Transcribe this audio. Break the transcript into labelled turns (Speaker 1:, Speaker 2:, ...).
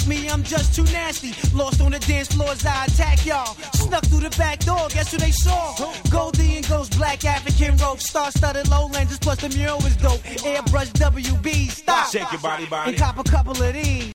Speaker 1: like me, I'm just too nasty. Lost on the dance floors, I attack y'all. Snuck through the back door, guess who they saw? Goldie and Ghost, black African rope, star-studded lowlanders, plus the mural was dope. Airbrush WB, stop.
Speaker 2: Shake your body,
Speaker 1: And cop a couple of these.